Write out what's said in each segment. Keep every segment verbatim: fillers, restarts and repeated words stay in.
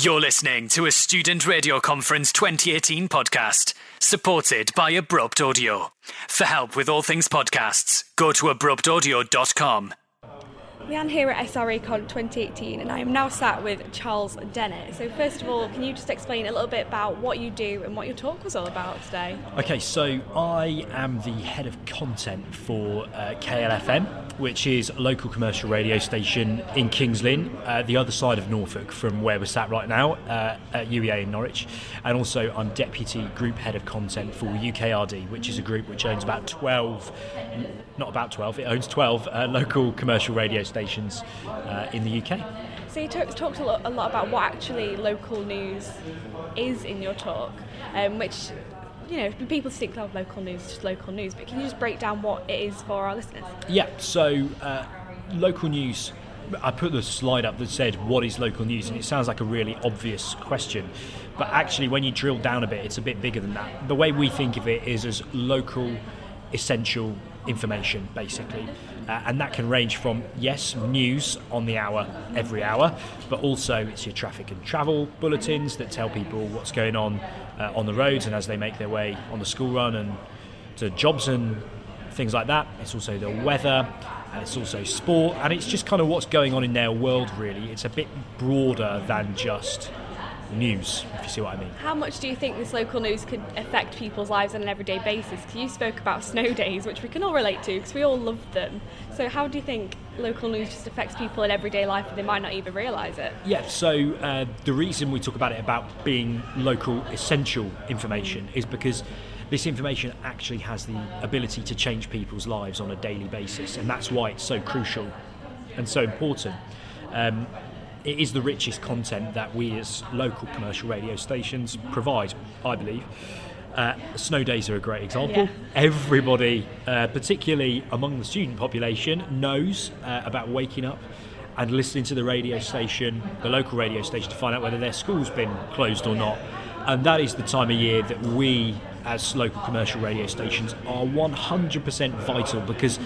You're listening to a Student Radio Conference twenty eighteen podcast, supported by Abrupt Audio. For help with all things podcasts, go to abrupt audio dot com. Leanne here at S R A Con twenty eighteen, and I am now sat with Charles Dennett. So first of all, can you just explain a little bit about what you do and what your talk was all about today? Okay, so I am the head of content for uh, K L F M, which is a local commercial radio station in Kings Lynn, uh, the other side of Norfolk from where we're sat right now, uh, at U E A in Norwich. And also I'm deputy group head of content for U K R D, which is a group which owns about twelve, not about twelve, it owns twelve uh, local commercial radio stations stations uh, in the U K. So you talk, talked a lot, a lot about what actually local news is in your talk, um, which, you know, people think of local news, just local news, but can you just break down what it is for our listeners? Yeah, so uh, local news, I put the slide up that said, what is local news? And it sounds like a really obvious question, but actually when you drill down a bit, it's a bit bigger than that. The way we think of it is as local, essential information, basically. Uh, and that can range from, yes, news on the hour, every hour, but also it's your traffic and travel bulletins that tell people what's going on uh, on the roads and as they make their way on the school run and to jobs and things like that. It's also the weather, and it's also sport, and it's just kind of what's going on in their world, really. It's a bit broader than just news, if you see what I mean. How much do you think this local news could affect people's lives on an everyday basis? Because you spoke about snow days, which we can all relate to because we all love them. So how do you think local news just affects people in everyday life and they might not even realise it? Yeah, so uh, the reason we talk about it about being local essential information is because this information actually has the ability to change people's lives on a daily basis, and that's why it's so crucial and so important. Um, It is the richest content that we as local commercial radio stations provide, I believe. Uh, snow days are a great example. Yeah. Everybody, uh, particularly among the student population, knows uh, about waking up and listening to the radio station, the local radio station, to find out whether their school's been closed or not. And that is the time of year that we, as local commercial radio stations, are one hundred percent vital, because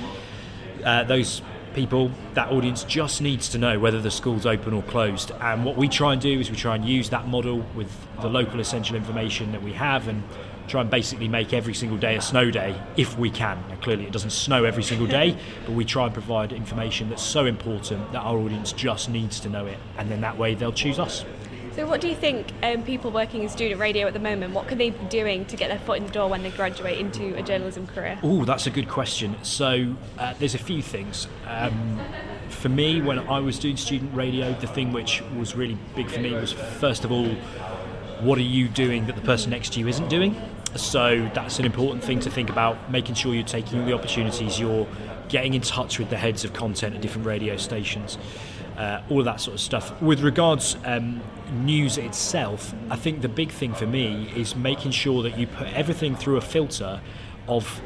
uh, those people, that audience just needs to know whether the school's open or closed. And what we try and do is we try and use that model with the local essential information that we have and try and basically make every single day a snow day if we can. Now, clearly it doesn't snow every single day, but we try and provide information that's so important that our audience just needs to know it, and then that way they'll choose us. So what do you think um, people working in student radio at the moment, what can they be doing to get their foot in the door when they graduate into a journalism career? Oh, that's a good question. So uh, there's a few things. Um, for me, when I was doing student radio, the thing which was really big for me was, first of all, what are you doing that the person next to you isn't doing? So that's an important thing to think about, making sure you're taking all the opportunities, you're getting in touch with the heads of content at different radio stations. Uh, all of that sort of stuff. With regards um, news itself, I think the big thing for me is making sure that you put everything through a filter of,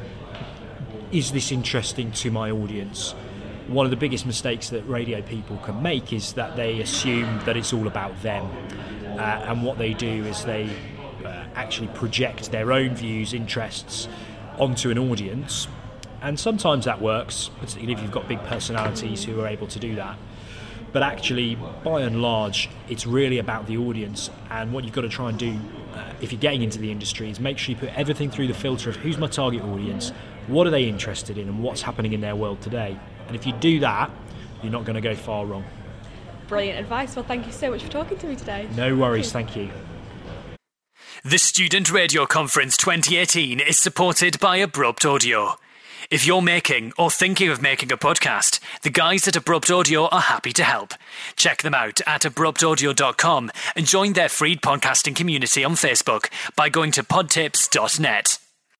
is this interesting to my audience? One of the biggest mistakes that radio people can make is that they assume that it's all about them, uh, and what they do is they uh, actually project their own views, interests onto an audience, and sometimes that works, particularly if you've got big personalities who are able to do that. But actually, by and large, it's really about the audience, and what you've got to try and do uh, if you're getting into the industry is make sure you put everything through the filter of who's my target audience, what are they interested in, and what's happening in their world today. And if you do that, you're not going to go far wrong. Brilliant advice. Well, thank you so much for talking to me today. No worries, thank you. The Student Radio Conference twenty eighteen is supported by Abrupt Audio. If you're making or thinking of making a podcast, the guys at Abrupt Audio are happy to help. Check them out at abrupt audio dot com and join their free podcasting community on Facebook by going to pod tips dot net.